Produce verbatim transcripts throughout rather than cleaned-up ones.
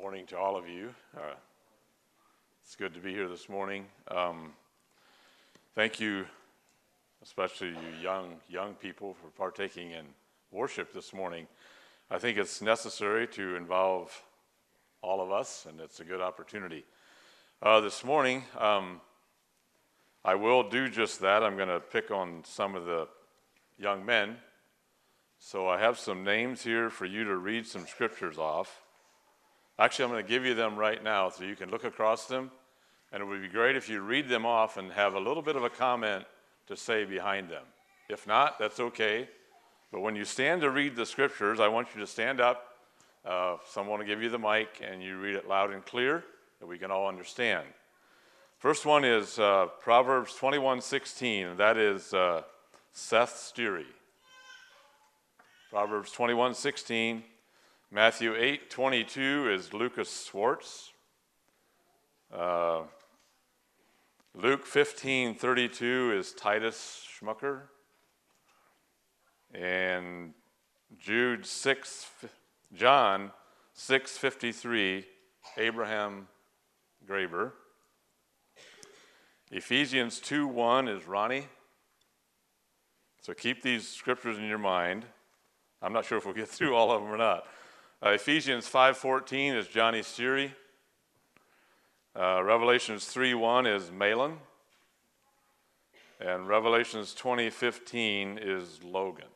morning to all of you. Uh, it's good to be here this morning. Um, thank you, especially you young young people, for partaking in worship this morning. I think it's necessary to involve all of us, and it's a good opportunity. Uh, this morning, um, I will do just that. I'm going to pick on some of the young men. So I have some names here for you to read some scriptures off. Actually, I'm going to give you them right now so you can look across them, and it would be great if you read them off and have a little bit of a comment to say behind them. If not, that's okay. But when you stand to read the scriptures, I want you to stand up. Uh, someone will give you the mic, and you read it loud and clear that we can all understand. First one is uh, Proverbs twenty-one sixteen, and that is uh, Seth Steery. Proverbs twenty-one sixteen. Matthew eight twenty-two is Lucas Schwartz. Uh, Luke fifteen thirty-two is Titus Schmucker. And Jude six, John six fifty-three, Abraham Graber. Ephesians two one is Ronnie. So keep these scriptures in your mind. I'm not sure if we'll get through all of them or not. Uh, Ephesians five fourteen is Johnny Steery. Uh, Revelations three one is Malin. And Revelations twenty fifteen is Logan.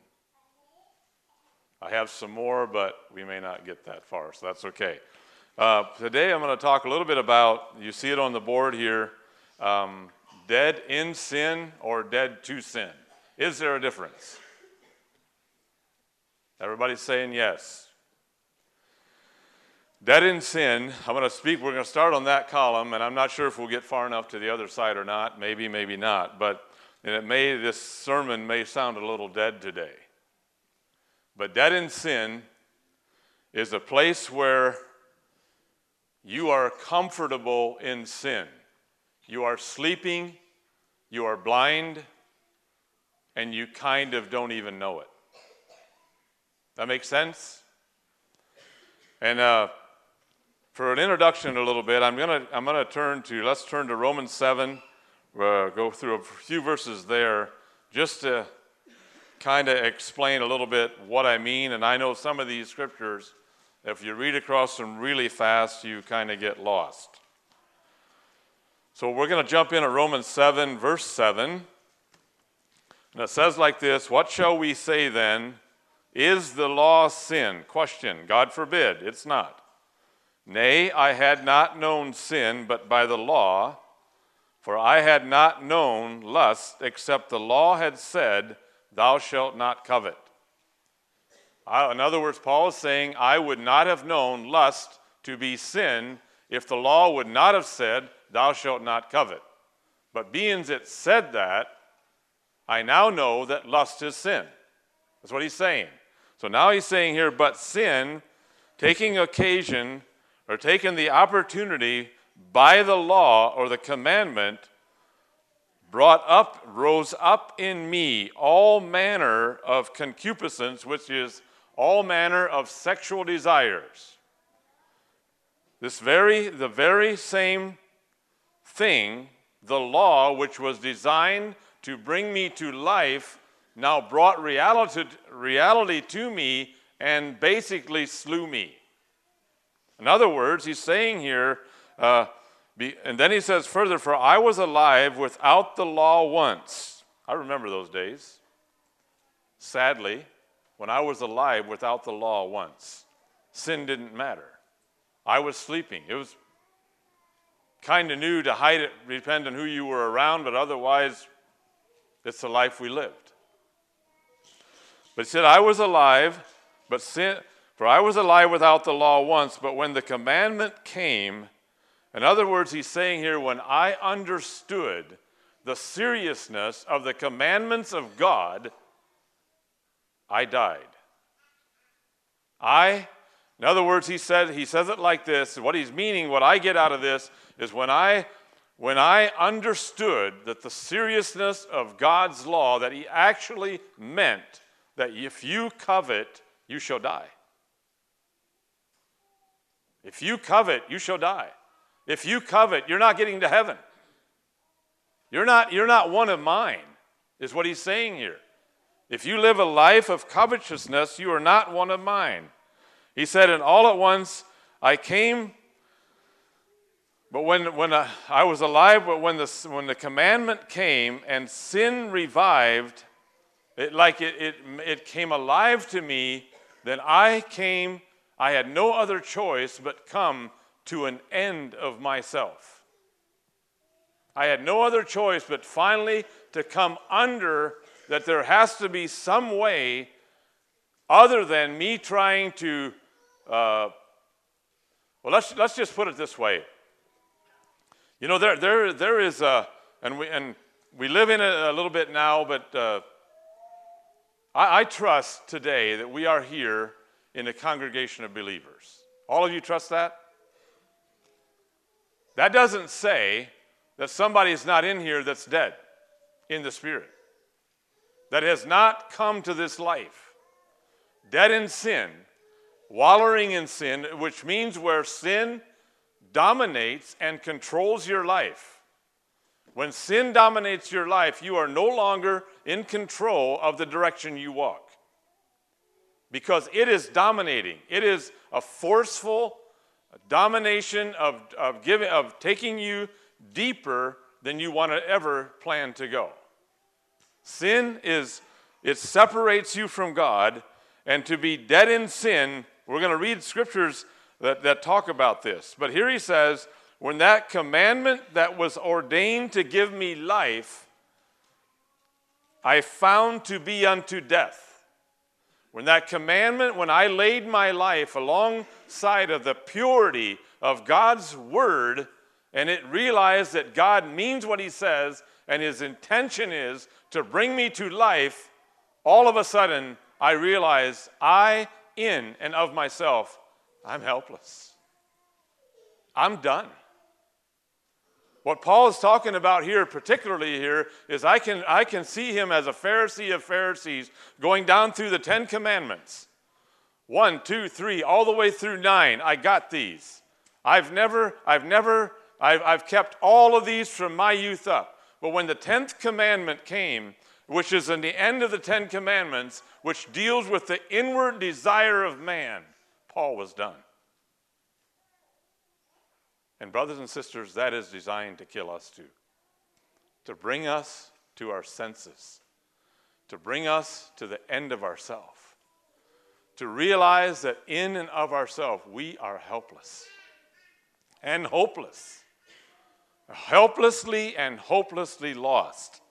I have some more, but we may not get that far, so that's okay. Uh, today I'm going to talk a little bit about, you see it on the board here, um, dead in sin or dead to sin. Is there a difference? Everybody's saying yes. Dead in sin, I'm going to speak, we're going to start on that column, and I'm not sure if we'll get far enough to the other side or not, maybe, maybe not, but and it may, this sermon may sound a little dead today. But dead in sin is a place where you are comfortable in sin. You are sleeping, you are blind, and you kind of don't even know it. That makes sense? And uh, for an introduction a little bit, I'm gonna I'm gonna turn to let's turn to Romans seven. Uh, go through a few verses there, just to kind of explain a little bit what I mean. And I know some of these scriptures, if you read across them really fast, you kind of get lost. So we're going to jump in at Romans seven, verse seven. And it says like this: "What shall we say then? Is the law sin?" Question. God forbid. It's not. "Nay, I had not known sin but by the law, for I had not known lust, except the law had said, Thou shalt not covet." I, in other words, Paul is saying, I would not have known lust to be sin if the law would not have said, Thou shalt not covet. But being it said that, I now know that lust is sin. That's what he's saying. So now he's saying here, but sin, taking occasion or taking the opportunity by the law or the commandment, brought up, rose up in me all manner of concupiscence, which is all manner of sexual desires. This very, the very same thing, the law, which was designed to bring me to life, now brought reality, reality to me and basically slew me. In other words, he's saying here, uh, be, and then he says further, "For I was alive without the law once." I remember those days. Sadly, when I was alive without the law once, sin didn't matter. I was sleeping. It was kind of new to hide it, depending on who you were around, but otherwise, it's the life we lived. But he said, I was alive, but sin, for I was alive without the law once, but when the commandment came, in other words, he's saying here, when I understood the seriousness of the commandments of God, I died. I, in other words, he said, he says it like this, what he's meaning, what I get out of this, is when I When I understood that the seriousness of God's law, that he actually meant that if you covet, you shall die. If you covet, you shall die. If you covet, you're not getting to heaven. You're not, you're not one of mine, is what he's saying here. If you live a life of covetousness, you are not one of mine. He said, and all at once I came, but when, when I, I was alive, but when the, when the commandment came and sin revived, it, like it, it, it came alive to me, then I came, I had no other choice but come to an end of myself. I had no other choice but finally to come under that there has to be some way other than me trying to, uh, well, let's, let's just put it this way. You know, there, there, there is a, and we, and we live in it a little bit now, but uh, I, I trust today that we are here in a congregation of believers. All of you trust that? That doesn't say that somebody is not in here that's dead in the spirit, that has not come to this life, dead in sin, wallowing in sin, which means where sin dominates and controls your life. When sin dominates your life, you are no longer in control of the direction you walk, because it is dominating. It is a forceful domination of, of, giving, of taking you deeper than you want to ever plan to go. Sin is, it separates you from God, and to be dead in sin, we're going to read scriptures that, that talk about this. But here he says, when that commandment that was ordained to give me life, I found to be unto death. When that commandment, when I laid my life alongside of the purity of God's word, and it realized that God means what he says, and his intention is to bring me to life, all of a sudden I realized I, in and of myself, I'm helpless. I'm done. What Paul is talking about here, particularly here, is I can, I can see him as a Pharisee of Pharisees going down through the Ten Commandments. One, two, three, all the way through nine. I got these. I've never, I've never, I've, I've kept all of these from my youth up. But when the tenth commandment came, which is in the end of the Ten Commandments, which deals with the inward desire of man, Paul was done. And brothers and sisters, that is designed to kill us too. To bring us to our senses. To bring us to the end of ourself. To realize that in and of ourselves, we are helpless and hopeless. Helplessly and hopelessly lost.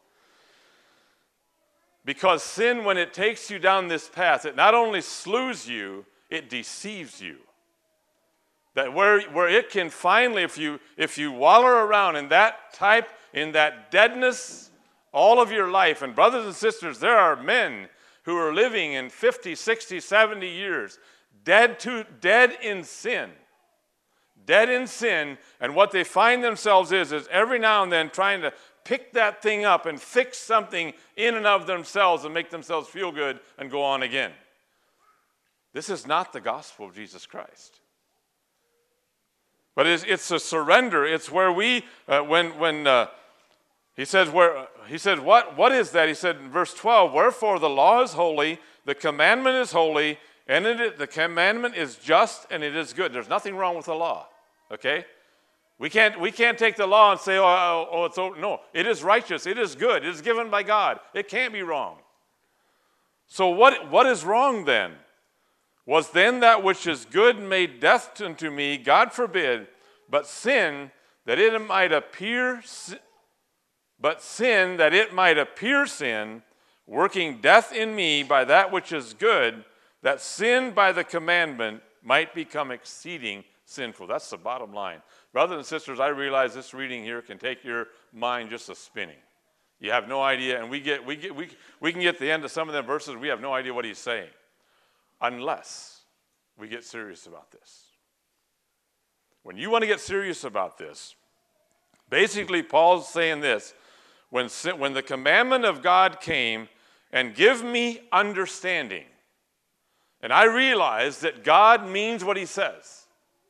Because sin, when it takes you down this path, it not only slews you, it deceives you. That where, where it can finally, if you, if you wallow around in that type, in that deadness all of your life, and brothers and sisters, there are men who are living in fifty, sixty, seventy years, dead, to, dead in sin. Dead in sin, and what they find themselves is, is every now and then trying to pick that thing up and fix something in and of themselves and make themselves feel good and go on again. This is not the gospel of Jesus Christ. But it's, it's a surrender. It's where we, uh, when when uh, he says, where he said, what what is that? He said in verse twelve, wherefore the law is holy, the commandment is holy, and it, the commandment is just and it is good. There's nothing wrong with the law. Okay, we can't we can't take the law and say, oh, oh, oh it's oh, no. It is righteous. It is good. It is given by God. It can't be wrong. So what what is wrong then? Was then that which is good made death unto me? God forbid. But sin, that it might appear, but sin, that it might appear sin, working death in me by that which is good, that sin by the commandment might become exceeding sinful. That's the bottom line. Brothers and sisters, I realize this reading here can take your mind just a spinning. You have no idea, and we get we get we we can get to the end of some of them verses, we have no idea what he's saying. Unless we get serious about this. When you want to get serious about this, basically Paul's saying this, when, when the commandment of God came and give me understanding, and I realized that God means what he says,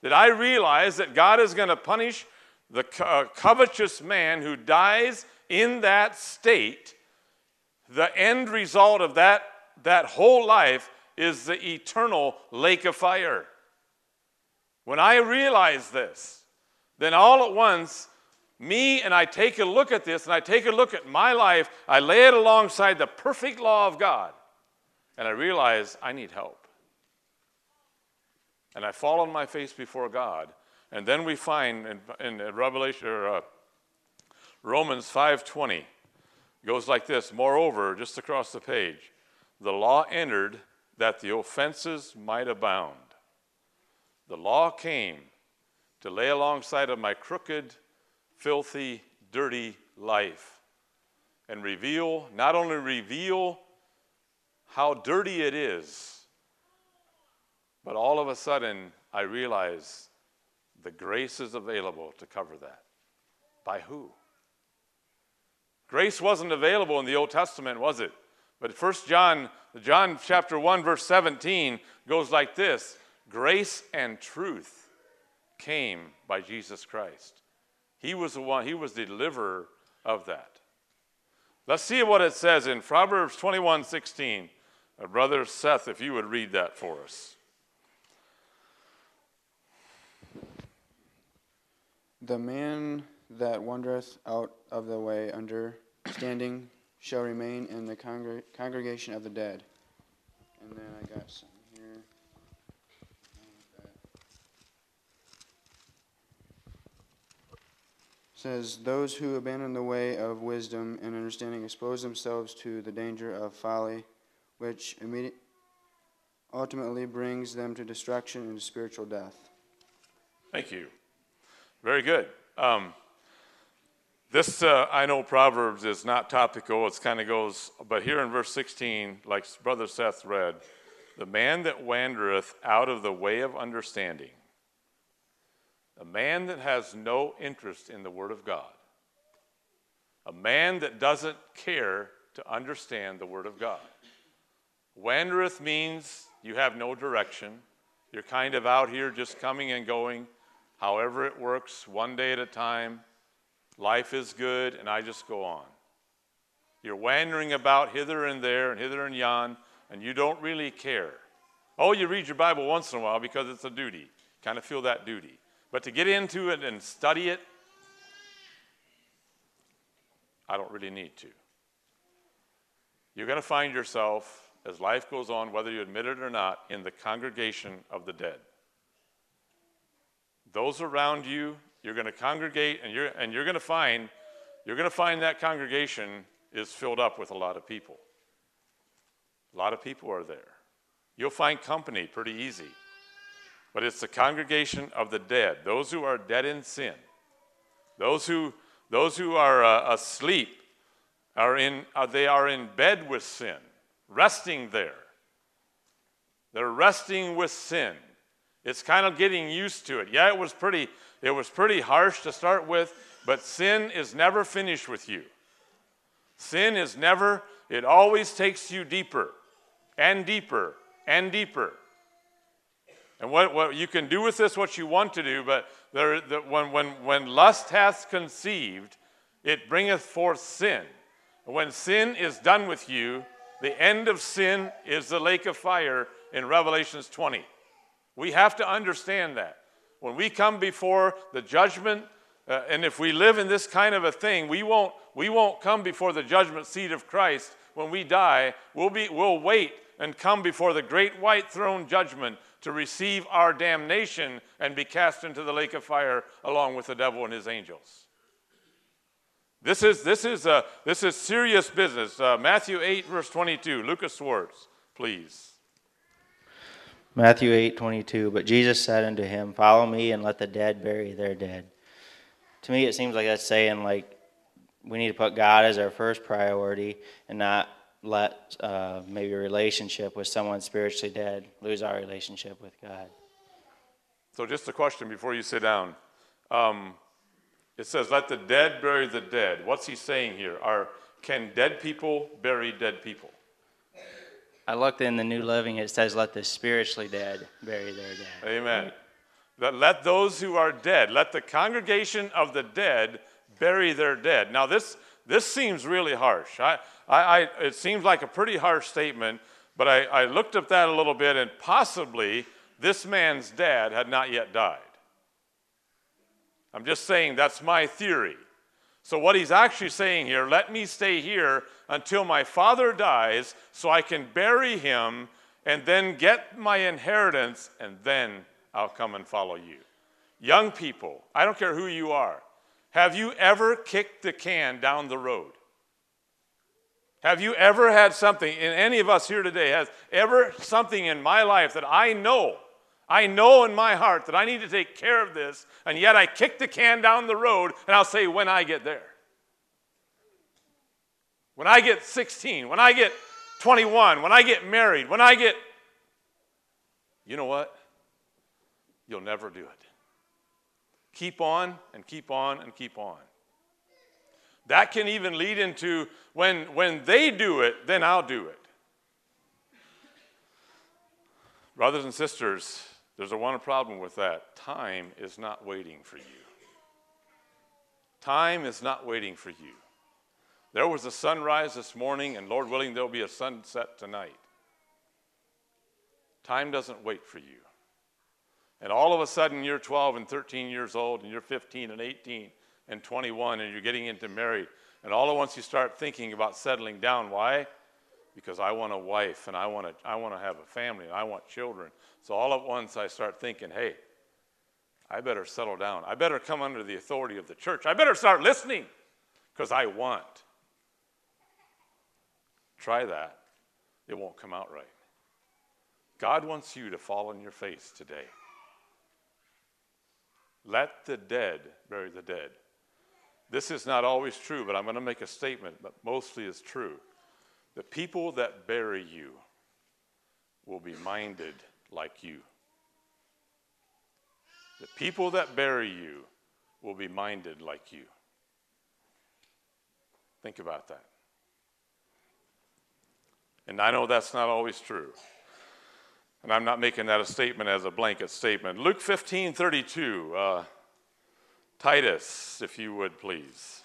Did I realize that God is going to punish the co- uh, covetous man who dies in that state? The end result of that, that whole life is the eternal lake of fire. When I realize this, then all at once, me and I take a look at this, and I take a look at my life, I lay it alongside the perfect law of God, and I realize I need help. And I fall on my face before God, and then we find in, in Revelation, or uh, Romans five twenty, goes like this: moreover, just across the page, the law entered that the offenses might abound. The law came to lay alongside of my crooked, filthy, dirty life and reveal, not only reveal how dirty it is, but all of a sudden I realize the grace is available to cover that. By who? Grace wasn't available in the Old Testament, was it? But First John, John chapter one, verse seventeen goes like this: grace and truth came by Jesus Christ. He was the one, he was the deliverer of that. Let's see what it says in Proverbs twenty-one sixteen. Uh, Brother Seth, if you would read that for us. The man that wandereth out of the way understanding shall remain in the congr- congregation of the dead. And then I got some here. It says, those who abandon the way of wisdom and understanding expose themselves to the danger of folly, which immediate, ultimately brings them to destruction and to spiritual death. Thank you. Very good. Um, this, uh, I know Proverbs is not topical, it kind of goes, but here in verse sixteen, like Brother Seth read, the man that wandereth out of the way of understanding, a man that has no interest in the Word of God, a man that doesn't care to understand the Word of God. Wandereth means you have no direction. You're kind of out here just coming and going, however it works, one day at a time. Life is good, and I just go on. You're wandering about hither and there and hither and yon, and you don't really care. Oh, you read your Bible once in a while because it's a duty. Kind of feel that duty. But to get into it and study it, I don't really need to. You're going to find yourself, as life goes on, whether you admit it or not, in the congregation of the dead. Those around you, you're going to congregate, and you're and you're going to find you're going to find that congregation is filled up with a lot of people. A lot of people are there. You'll find company pretty easy. But it's the congregation of the dead, those who are dead in sin. Those who those who are uh, asleep are in uh, they are in bed with sin, resting there. They're resting with sin. It's kind of getting used to it. Yeah, it was pretty it was pretty harsh to start with, but sin is never finished with you. Sin is never, it always takes you deeper and deeper and deeper. And what, what you can do with this what you want to do, but there, the, when, when, when lust hath conceived, it bringeth forth sin. When sin is done with you, the end of sin is the lake of fire in Revelations twenty. We have to understand that. When we come before the judgment, uh, and if we live in this kind of a thing, we won't, we won't come before the judgment seat of Christ when we die. We'll, be, we'll wait and come before the great white throne judgment to receive our damnation and be cast into the lake of fire along with the devil and his angels. This is, this is, uh, this is serious business. Uh, Matthew eight, verse twenty-two. Lucas Swartz, please. Matthew eight twenty-two, but Jesus said unto him, follow me and let the dead bury their dead. To me, it seems like that's saying, like, we need to put God as our first priority and not let uh, maybe a relationship with someone spiritually dead lose our relationship with God. So just a question before you sit down. Um, it says, let the dead bury the dead. What's he saying here? Are, can dead people bury dead people? I looked in the New Living, it says, let the spiritually dead bury their dead. Amen. that let those who are dead, let the congregation of the dead bury their dead. Now this this seems really harsh. I, I, I it seems like a pretty harsh statement, but I, I looked up that a little bit, and possibly this man's dad had not yet died. I'm just saying that's my theory. So what he's actually saying here, let me stay here until my father dies so I can bury him and then get my inheritance, and then I'll come and follow you. Young people, I don't care who you are, have you ever kicked the can down the road? Have you ever had something, and any of us here today has ever something in my life that I know, I know in my heart that I need to take care of this, and yet I kick the can down the road, and I'll say, when I get there. When I get sixteen, when I get twenty-one, when I get married, when I get, you know what? You'll never do it. Keep on and keep on and keep on. That can even lead into when, when they do it, then I'll do it. Brothers and sisters, there's a one problem with that. Time is not waiting for you. Time is not waiting for you. There was a sunrise this morning, and Lord willing, there'll be a sunset tonight. Time doesn't wait for you. And all of a sudden, you're twelve and thirteen years old, and you're fifteen and eighteen and twenty-one, and you're getting into married. And all at once, you start thinking about settling down. Why? Because I want a wife, and I want to I want to have a family, and I want children. So all at once, I start thinking, hey, I better settle down. I better come under the authority of the church. I better start listening because I want. Try that. It won't come out right. God wants you to fall on your face today. Let the dead bury the dead. This is not always true, but I'm going to make a statement that mostly is true. The people that bury you will be minded like you. The people that bury you will be minded like you. Think about that. And I know that's not always true. And I'm not making that a statement as a blanket statement. Luke fifteen thirty-two. Uh, Titus, if you would, please.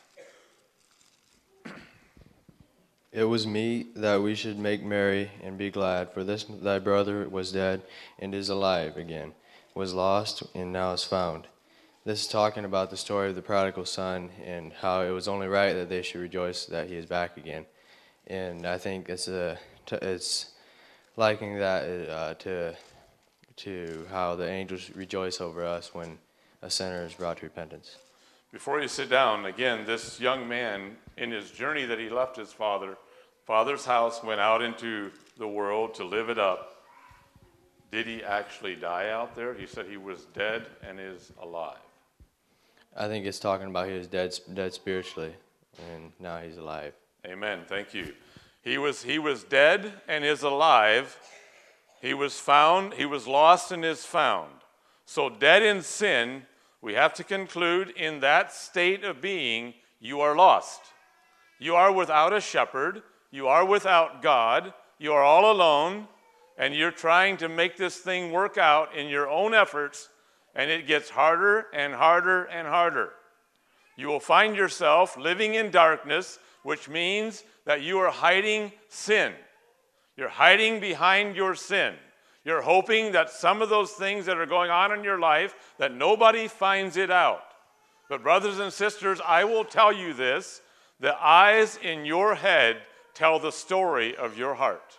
It was meet that we should make merry and be glad, for this thy brother was dead and is alive again, was lost and now is found. This is talking about the story of the prodigal son and how it was only right that they should rejoice that he is back again. And I think it's a it's likening that uh, to to how the angels rejoice over us when a sinner is brought to repentance. Before you sit down, again, this young man, in his journey that he left his father, father's house, went out into the world to live it up. Did he actually die out there? He said he was dead and is alive. I think it's talking about he was dead, dead spiritually, and now he's alive. Amen. Thank you. He was he was dead and is alive. He was found. He was lost and is found. So dead in sin, we have to conclude in that state of being, you are lost. You are without a shepherd. You are without God. You are all alone, and you're trying to make this thing work out in your own efforts, and it gets harder and harder and harder. You will find yourself living in darkness, which means that you are hiding sin. You're hiding behind your sin. You're hoping that some of those things that are going on in your life, that nobody finds it out. But brothers and sisters, I will tell you this, the eyes in your head tell the story of your heart.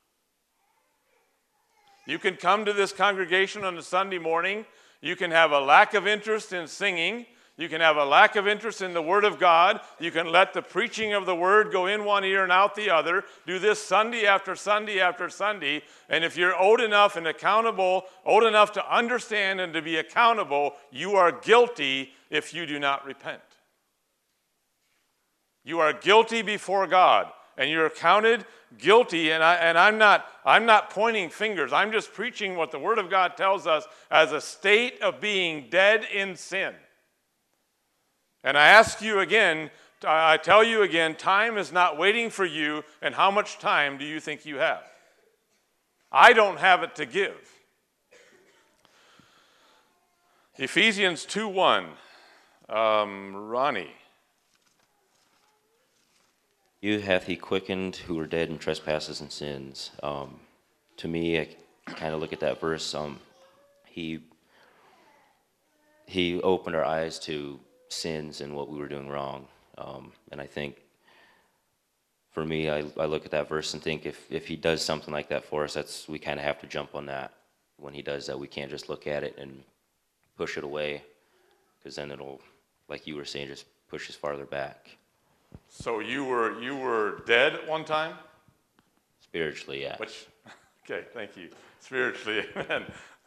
You can come to this congregation on a Sunday morning. You can have a lack of interest in singing. You can have a lack of interest in the Word of God. You can let the preaching of the Word go in one ear and out the other. Do this Sunday after Sunday after Sunday. And if you're old enough and accountable, old enough to understand and to be accountable, you are guilty if you do not repent. You are guilty before God. And you're counted guilty, and, I, and I'm not, I'm not pointing fingers. I'm just preaching what the Word of God tells us as a state of being dead in sin. And I ask you again, I tell you again, time is not waiting for you, and how much time do you think you have? I don't have it to give. Ephesians two one. Um, Ronnie. You hath he quickened who were dead in trespasses and sins. Um, to me, I kind of look at that verse. Um, he he opened our eyes to sins and what we were doing wrong. Um, and I think, for me, I, I look at that verse and think if, if he does something like that for us, that's we kind of have to jump on that. When he does that, we can't just look at it and push it away, because then it'll, like you were saying, just push us farther back. So you were you were dead at one time? Spiritually, yeah. Which, okay, thank you. Spiritually, amen.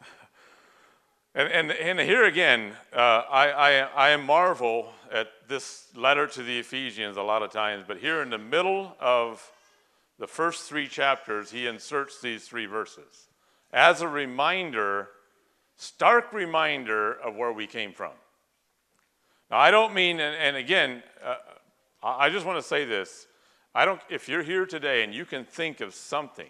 And and and here again, uh, I, I I marvel at this letter to the Ephesians a lot of times, but here in the middle of the first three chapters, he inserts these three verses as a reminder, stark reminder of where we came from. Now, I don't mean, and, and again, uh, I just want to say this. I don't. If you're here today and you can think of something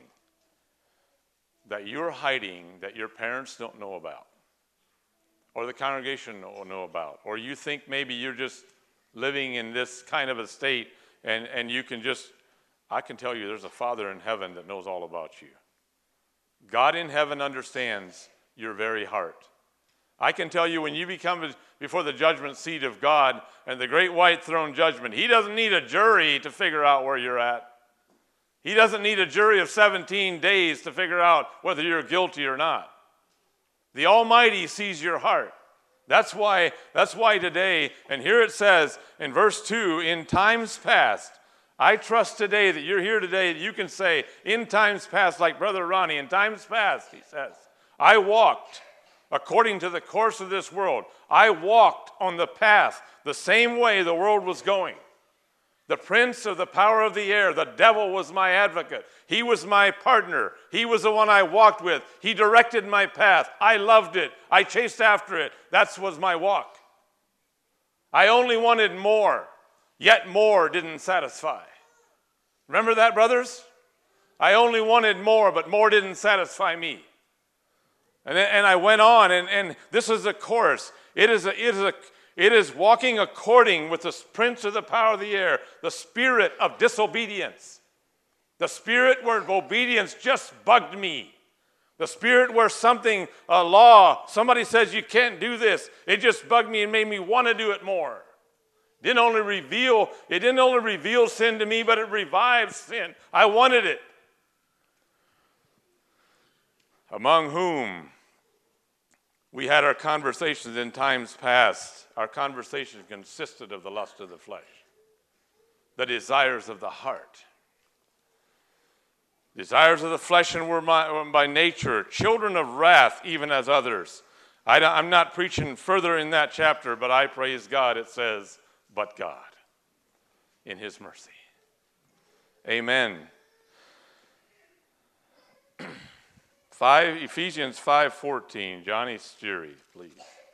that you're hiding that your parents don't know about, or the congregation don't know about, or you think maybe you're just living in this kind of a state, and, and you can just, I can tell you there's a Father in heaven that knows all about you. God in heaven understands your very heart. I can tell you when you become before the judgment seat of God and the great white throne judgment, he doesn't need a jury to figure out where you're at. He doesn't need a jury of seventeen days to figure out whether you're guilty or not. The Almighty sees your heart. That's why, that's why today, and here it says in verse two, in times past, I trust today that you're here today, that you can say, in times past, like Brother Ronnie, in times past, he says, I walked according to the course of this world. I walked on the path the same way the world was going. The prince of the power of the air, the devil, was my advocate. He was my partner. He was the one I walked with. He directed my path. I loved it. I chased after it. That was my walk. I only wanted more, yet more didn't satisfy. Remember that, brothers? I only wanted more, but more didn't satisfy me. And, and I went on, and, and this is a course. It is a, it is a, it is walking according with the prince of the power of the air, the spirit of disobedience. The spirit where obedience just bugged me. The spirit where something, a law, somebody says you can't do this, it just bugged me and made me want to do it more. Didn't only reveal, it didn't only reveal sin to me, but it revived sin. I wanted it. Among whom we had our conversations in times past. Our conversations consisted of the lust of the flesh, the desires of the heart. Desires of the flesh, and were my, by nature children of wrath, even as others. I, I'm not preaching further in that chapter, but I praise God. It says, but God, in his mercy. Amen. Five, Ephesians five fourteen. Johnny Steary, please.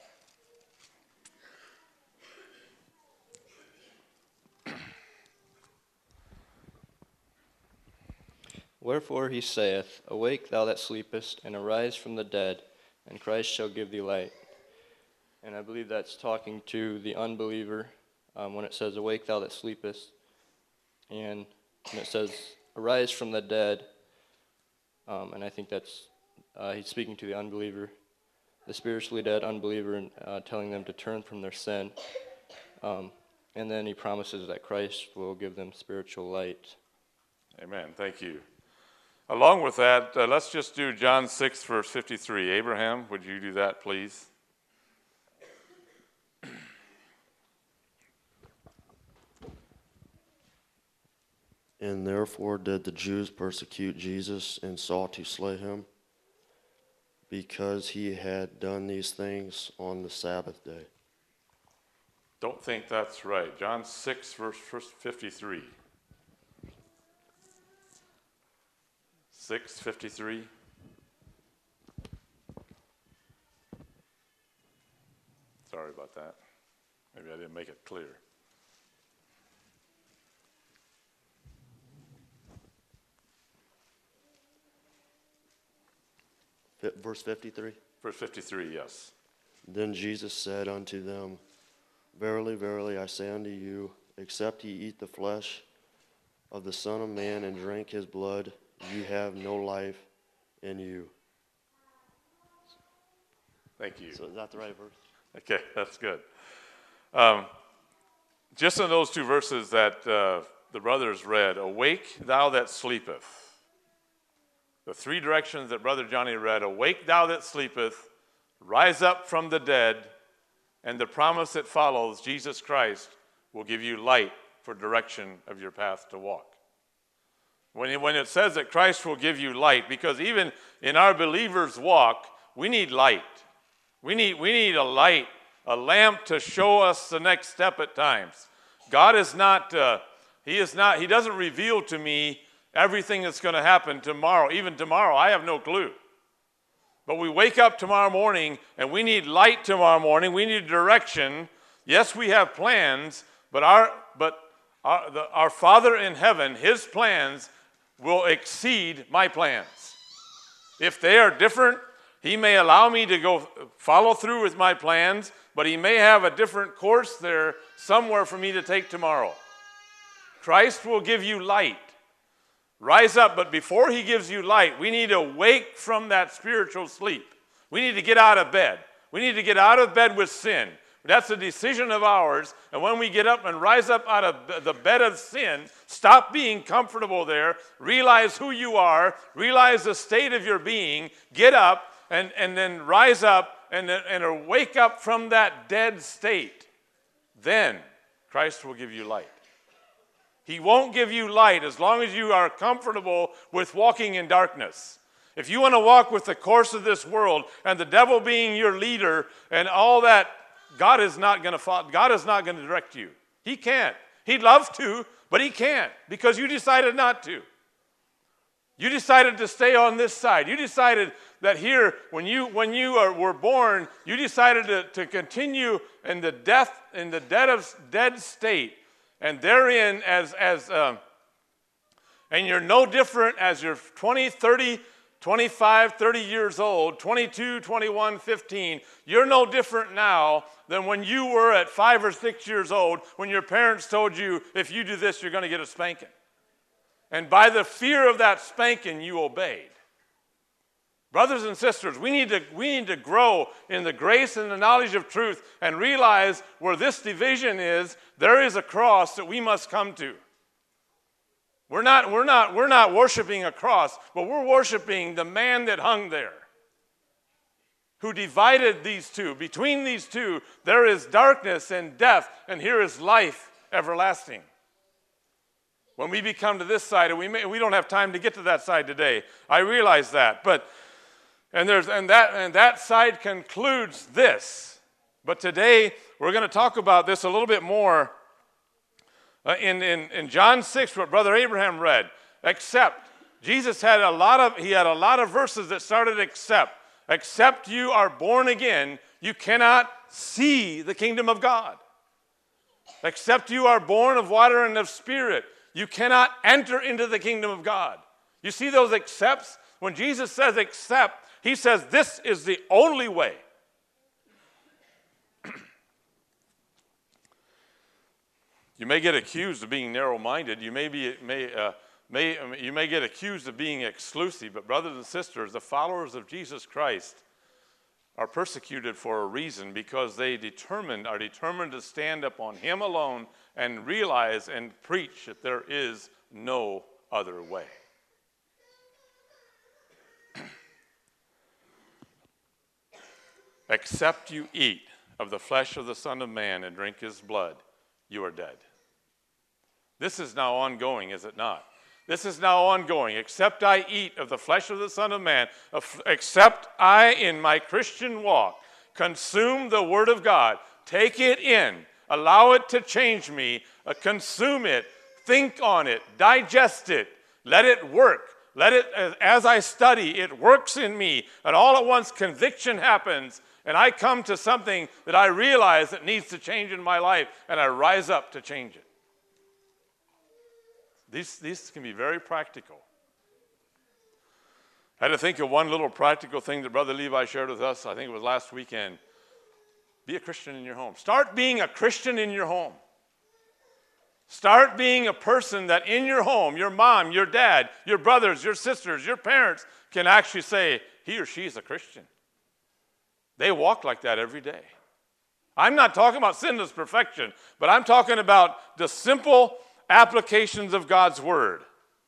Wherefore he saith, Awake, thou that sleepest, and arise from the dead, and Christ shall give thee light. And I believe that's talking to the unbeliever um, when it says, Awake, thou that sleepest. And when it says, Arise from the dead, um, and I think that's, uh, he's speaking to the unbeliever, the spiritually dead unbeliever, and uh, telling them to turn from their sin. Um, and then he promises that Christ will give them spiritual light. Amen. Thank you. Along with that, uh, let's just do John six, verse fifty-three. Abraham, would you do that, please? And therefore did the Jews persecute Jesus and sought to slay him, because he had done these things on the Sabbath day. Don't think that's right. John six, verse fifty-three. six fifty-three. Sorry about that. Maybe I didn't make it clear. Verse fifty-three. Verse fifty-three, yes. Then Jesus said unto them, Verily, verily, I say unto you, except ye eat the flesh of the Son of Man and drink his blood, ye have no life in you. Thank you. So is that the right verse? Okay, that's good. Um, just in those two verses that uh, the brothers read, awake thou that sleepeth. The three directions that Brother Johnny read, awake thou that sleepeth, rise up from the dead, and the promise that follows, Jesus Christ will give you light for direction of your path to walk. When it, when it says that Christ will give you light, because even in our believers' walk, we need light. We need, we need a light, a lamp to show us the next step at times. God is not, uh, he is not, he doesn't reveal to me everything that's going to happen tomorrow. Even tomorrow, I have no clue. But we wake up tomorrow morning and we need light tomorrow morning. We need direction. Yes, we have plans, but our, but our, the, our Father in heaven, his plans will exceed my plans. If they are different, he may allow me to go follow through with my plans, but he may have a different course there somewhere for me to take tomorrow. Christ will give you light. Rise up, but before he gives you light, we need to wake from that spiritual sleep. We need to get out of bed. We need to get out of bed with sin. That's a decision of ours. And when we get up and rise up out of the bed of sin, stop being comfortable there, realize who you are, realize the state of your being, get up, and, and then rise up and, and wake up from that dead state. Then Christ will give you light. He won't give you light as long as you are comfortable with walking in darkness. If you want to walk with the course of this world and the devil being your leader and all that, God is not going to follow, God is not going to direct you. He can't. He'd love to, but he can't because you decided not to. You decided to stay on this side. You decided that here, when you when you are, were born, you decided to, to continue in the death in the dead of dead state. And therein, as, as um, and you're no different as you're twenty, thirty, twenty-five, thirty years old, twenty-two, twenty-one, fifteen. You're no different now than when you were at five or six years old when your parents told you, if you do this, you're going to get a spanking. And by the fear of that spanking, you obeyed. Brothers and sisters, we need to, we need to grow in the grace and the knowledge of truth and realize where this division is, there is a cross that we must come to. We're not, we're not, we're not worshiping a cross, but we're worshiping the man that hung there, who divided these two. Between these two, there is darkness and death, and here is life everlasting. When we become to this side, and we, may, we don't have time to get to that side today, I realize that, but And there's and that and that side concludes this. But today we're going to talk about this a little bit more uh, in, in in John six, what Brother Abraham read. Except Jesus had a lot of he had a lot of verses that started except. Except you are born again, you cannot see the kingdom of God. Except you are born of water and of spirit, you cannot enter into the kingdom of God. You see those excepts? When Jesus says except, he says this is the only way. You may get accused of being narrow-minded. You may be, may, uh, may, you may get accused of being exclusive. But brothers and sisters, the followers of Jesus Christ are persecuted for a reason, because they determined are determined to stand up on him alone and realize and preach that there is no other way. Except you eat of the flesh of the Son of Man and drink his blood, you are dead. This is now ongoing, is it not? This is now ongoing. Except I eat of the flesh of the Son of Man, except I, in my Christian walk, consume the Word of God, take it in, allow it to change me, uh, consume it, think on it, digest it, let it work. Let it, as I study, it works in me, and all at once conviction happens, and I come to something that I realize that needs to change in my life, and I rise up to change it. These, these can be very practical. I had to think of one little practical thing that Brother Levi shared with us, I think it was last weekend. Be a Christian in your home. Start being a Christian in your home. Start being a person that in your home, your mom, your dad, your brothers, your sisters, your parents can actually say, he or she is a Christian. They walk like that every day. I'm not talking about sinless perfection, but I'm talking about the simple applications of God's word.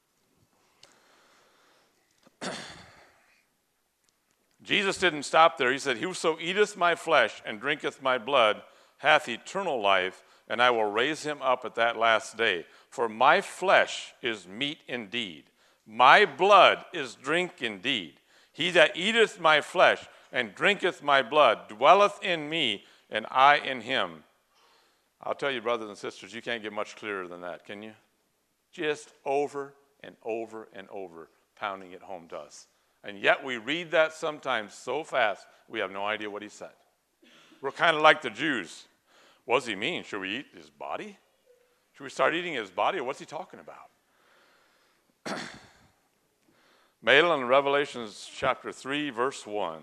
Jesus didn't stop there. He said, whoso eateth my flesh and drinketh my blood hath eternal life, and I will raise him up at that last day. For my flesh is meat indeed. My blood is drink indeed. He that eateth my flesh and drinketh my blood dwelleth in me, and I in him. I'll tell you, brothers and sisters, you can't get much clearer than that, can you? Just over and over and over, pounding it home to us. And yet we read that sometimes so fast, we have no idea what he said. We're kind of like the Jews. What does he mean? Should we eat his body? Should we start eating his body? Or what's he talking about? Mail in Revelations chapter three, verse one.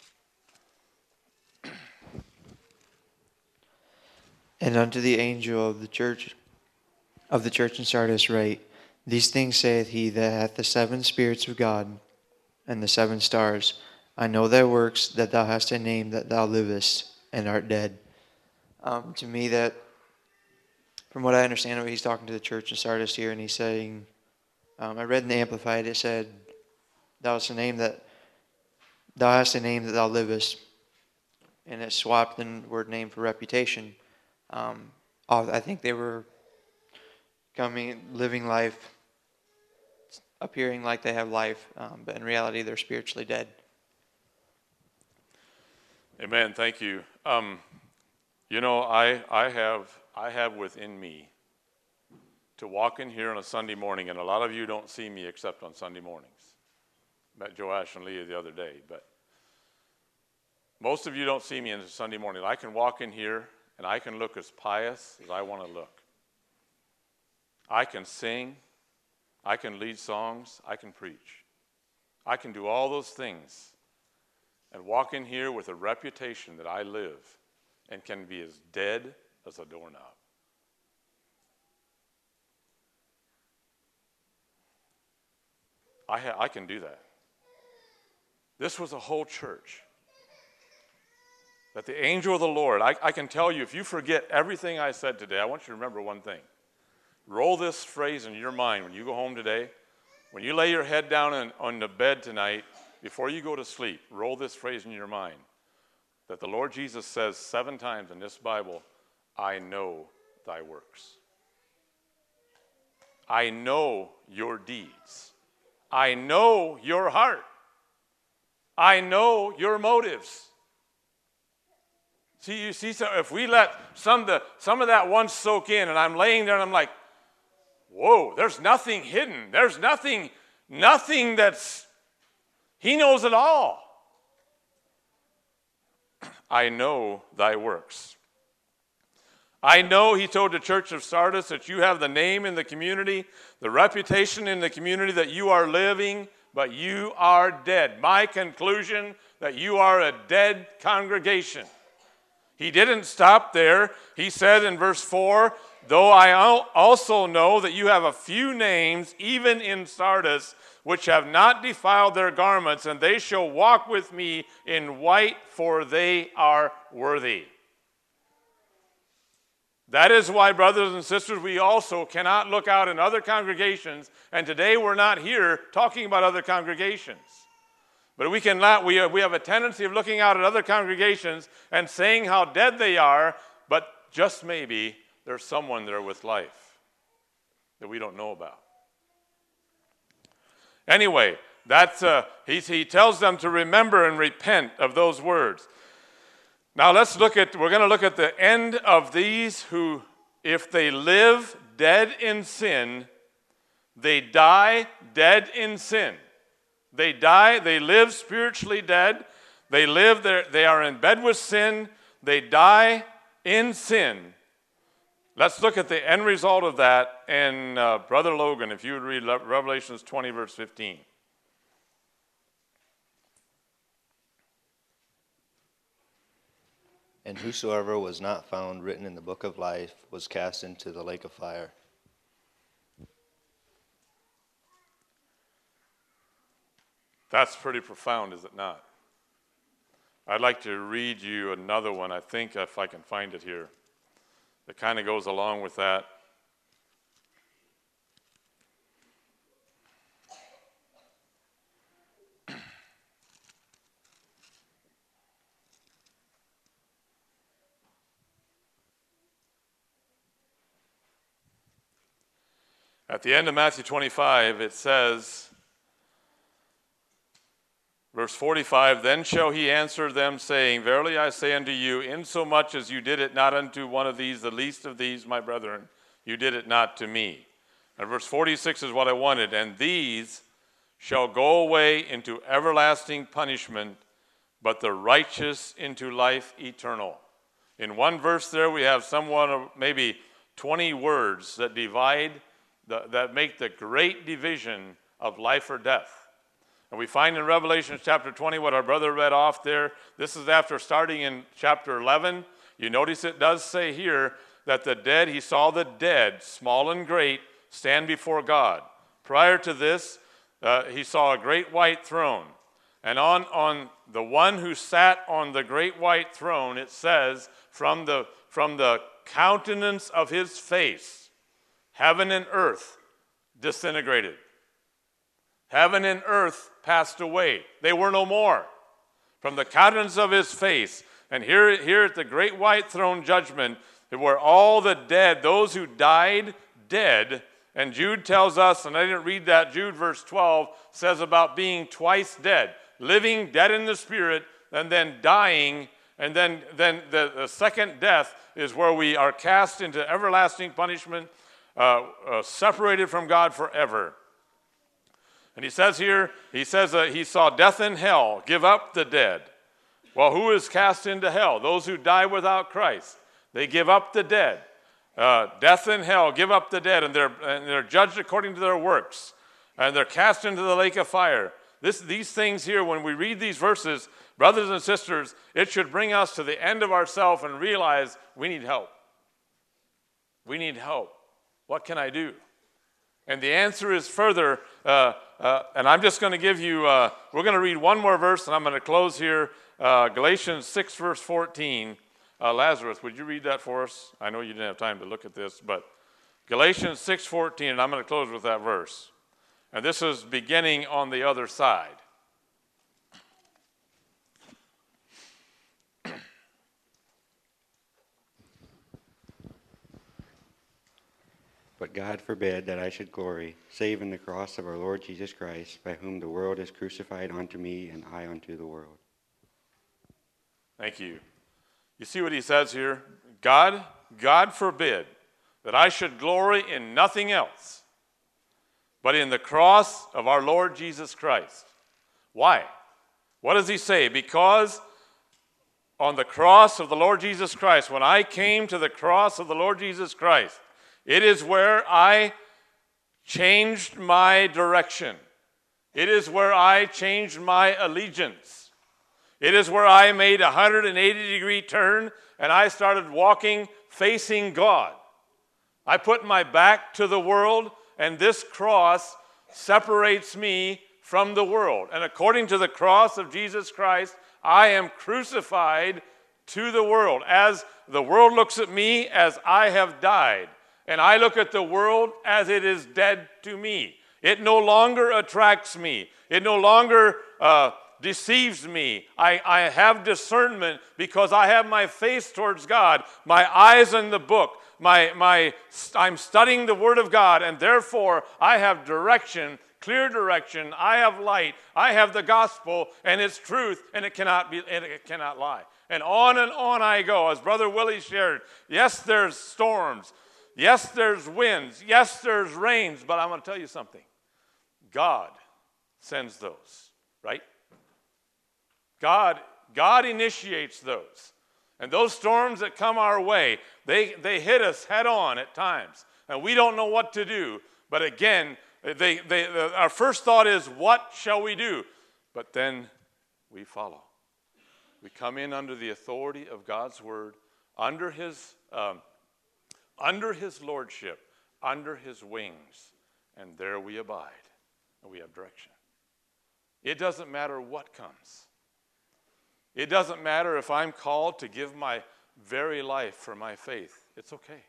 And unto the angel of the church of the church in Sardis write, these things saith he that hath the seven spirits of God and the seven stars. I know thy works, that thou hast a name, that thou livest and art dead. Um, to me, that, from what I understand, he's talking to the church in Sardis here, and he's saying, um, I read in the Amplified, it said, thou hast a name that thou hast a name that thou livest, and it swapped the word name for reputation. Um, I think they were coming, living life, appearing like they have life, um, but in reality they're spiritually dead. Amen. Thank you. Um, you know, I I have I have within me to walk in here on a Sunday morning, and a lot of you don't see me except on Sunday mornings. Met Joash and Leah the other day, but most of you don't see me on a Sunday morning. I can walk in here and I can look as pious as I want to look. I can sing. I can lead songs. I can preach. I can do all those things and walk in here with a reputation that I live and can be as dead as a doorknob. I, ha- I can do that. This was a whole church. That the angel of the Lord, I, I can tell you, if you forget everything I said today, I want you to remember one thing. Roll this phrase in your mind when you go home today. When you lay your head down in, on the bed tonight, before you go to sleep, roll this phrase in your mind. That the Lord Jesus says seven times in this Bible, I know thy works. I know your deeds. I know your heart. I know your motives. See, you see, so if we let some of, the, some of that once soak in, and I'm laying there and I'm like, whoa, there's nothing hidden. There's nothing, nothing that's, he knows it all. I know thy works. I know, he told the church of Sardis, that you have the name in the community, the reputation in the community that you are living, but you are dead. My conclusion, that you are a dead congregation. He didn't stop there. He said in verse four, though I also know that you have a few names, even in Sardis, which have not defiled their garments, and they shall walk with me in white, for they are worthy. That is why, brothers and sisters, we also cannot look out in other congregations, and today we're not here talking about other congregations. But we can not, we have, we have a tendency of looking out at other congregations and saying how dead they are, but just maybe there's someone there with life that we don't know about. Anyway, that's uh, he, he tells them to remember and repent of those words. Now let's look at, we're going to look at the end of these who, if they live dead in sin, they die dead in sin. They die, they live spiritually dead. They live, there, they are in bed with sin. They die in sin. Let's look at the end result of that. And uh, Brother Logan, if you would read Revelations twenty, verse fifteen. And whosoever was not found written in the book of life was cast into the lake of fire. That's pretty profound, is it not? I'd like to read you another one, I think, if I can find it here, that kind of goes along with that. At the end of Matthew twenty-five, it says, verse forty-five, then shall he answer them, saying, verily I say unto you, insomuch as you did it not unto one of these, the least of these, my brethren, you did it not to me. And verse forty-six is what I wanted. And these shall go away into everlasting punishment, but the righteous into life eternal. In one verse there, we have somewhat of maybe twenty words that divide, the, that make the great division of life or death. And we find in Revelation chapter twenty what our brother read off there. This is after starting in chapter eleven. You notice it does say here that the dead, he saw the dead, small and great, stand before God. Prior to this, uh, he saw a great white throne. And on, on the one who sat on the great white throne, it says, from the, from the countenance of his face, heaven and earth disintegrated. Heaven and earth passed away. They were no more. From the countenance of his face. And here, here at the great white throne judgment, where all the dead, those who died dead, and Jude tells us, and I didn't read that, Jude verse twelve says about being twice dead. Living, dead in the spirit, and then dying, and then, then the, the second death is where we are cast into everlasting punishment, uh, uh, separated from God forever. And he says here, he says uh, he saw death in hell, give up the dead. Well, who is cast into hell? Those who die without Christ. They give up the dead. Uh, death in hell, give up the dead, and they're, and they're judged according to their works. And they're cast into the lake of fire. This, these things here, when we read these verses, brothers and sisters, it should bring us to the end of ourselves and realize we need help. We need help. What can I do? And the answer is further, uh, uh, and I'm just going to give you, uh, we're going to read one more verse, and I'm going to close here. Uh, Galatians six, verse fourteen. Uh, Lazarus, would you read that for us? I know you didn't have time to look at this, but Galatians six, fourteen, and I'm going to close with that verse. And this is beginning on the other side. But God forbid that I should glory, save in the cross of our Lord Jesus Christ, by whom the world is crucified unto me, and I unto the world. Thank you. You see what he says here? God, God forbid that I should glory in nothing else, but in the cross of our Lord Jesus Christ. Why? What does he say? Because on the cross of the Lord Jesus Christ, when I came to the cross of the Lord Jesus Christ, it is where I changed my direction. It is where I changed my allegiance. It is where I made a one hundred eighty degree turn and I started walking facing God. I put my back to the world, and this cross separates me from the world. And according to the cross of Jesus Christ, I am crucified to the world. As the world looks at me, as I have died. And I look at the world as it is dead to me. It no longer attracts me. It no longer uh, deceives me. I, I have discernment because I have my face towards God, my eyes in the book. My, my, I'm studying the Word of God, and therefore I have direction, clear direction. I have light. I have the gospel, and it's truth, and it cannot be, and it cannot lie. And on and on I go. As Brother Willie shared, yes, there's storms. Yes, there's winds. Yes, there's rains. But I'm going to tell you something. God sends those, right? God, God initiates those. And those storms that come our way, they, they hit us head on at times. And we don't know what to do. But again, they, they, our first thought is, what shall we do? But then we follow. We come in under the authority of God's word, under his, um, under his lordship, under his wings, and there we abide, and we have direction. It doesn't matter what comes. It doesn't matter if I'm called to give my very life for my faith. It's okay.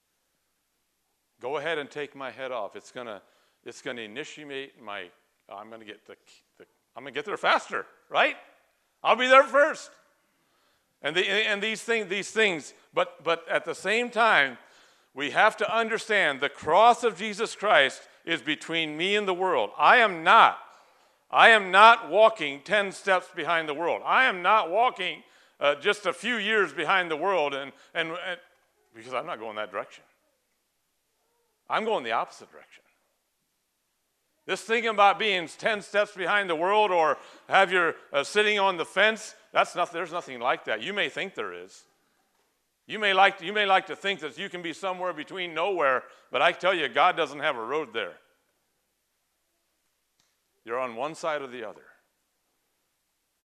Go ahead and take my head off. It's gonna, it's gonna initiate my. I'm gonna get the, the. I'm gonna get there faster, right? I'll be there first. And the and these things, these things. But but at the same time, we have to understand the cross of Jesus Christ is between me and the world. I am not. I am not walking ten steps behind the world. I am not walking uh, just a few years behind the world, and, and, and because I'm not going that direction. I'm going the opposite direction. This thinking about being ten steps behind the world or have your uh, sitting on the fence, that's not, there's nothing like that. You may think there is. You may like you may like to think that you can be somewhere between nowhere, but I tell you, God doesn't have a road there. You're on one side or the other.